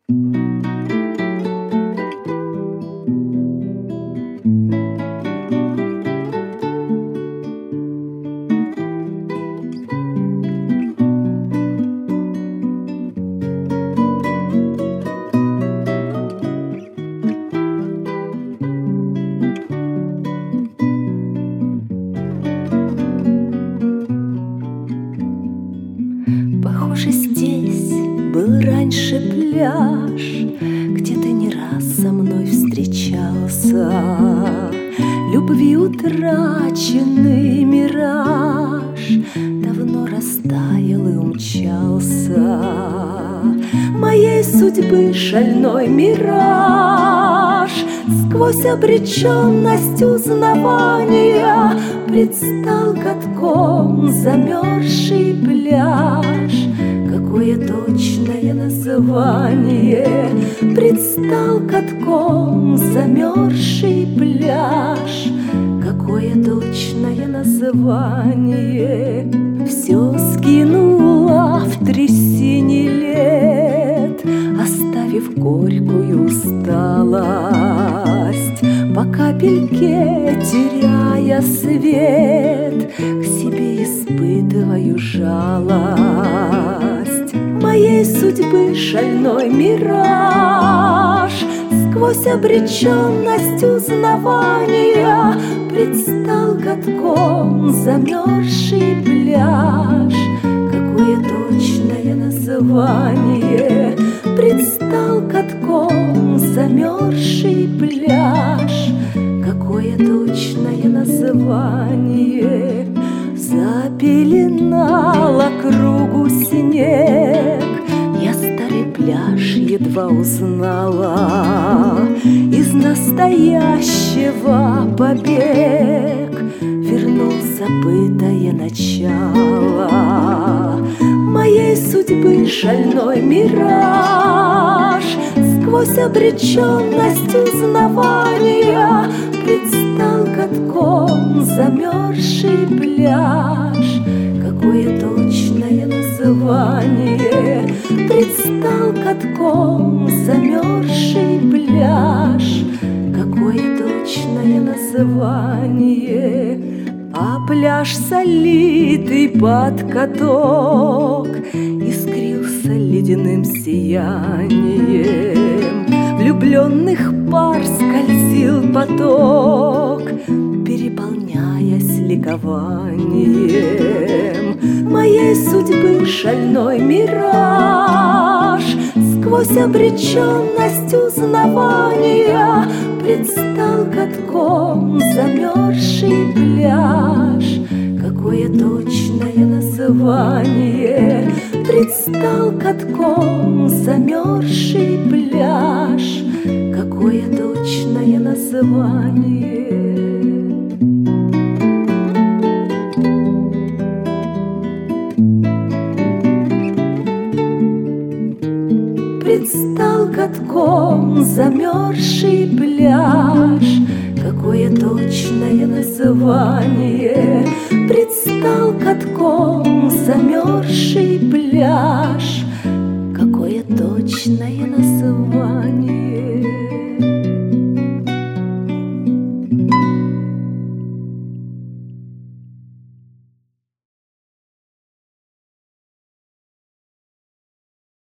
Похоже, здесь был раньше пляж, где ты не раз со мной встречался. Любви утраченный мираж давно растаял и умчался. Моей судьбы шальной мираж сквозь обреченность узнавания предстал катком замерзший пляж. Какое точное название предстал катком замерзший пляж. Какое точное название все скинула в трясине лет, оставив горькую усталость, по капельке теряя свет, к себе испытываю жалость. Моей судьбы шальной мираж сквозь обреченность узнавания предстал катком замерзший пляж. Какое точное название предстал катком замерзший пляж. Какое точное название запеленал округу снег. Я старый пляж едва узнала, из настоящего побег вернул забытое начало. Моей судьбы шальной мираж сквозь обреченность узнавания предстал катком замерзший пляж. Какое точное название предстал катком замерзший пляж. Какое точное название. А пляж солитый под каток искрился ледяным сиянием. Влюбленных пар скользил поток, переполняясь ликованием. Моей судьбы шальной мираж сквозь обреченность узнавания предстал катком замерзший пляж. Какое точное название предстал катком замерзший пляж. Какое точное название. Предстал катком замерзший пляж. Какое точное название предстал катком замерзший пляж. Какое точное название.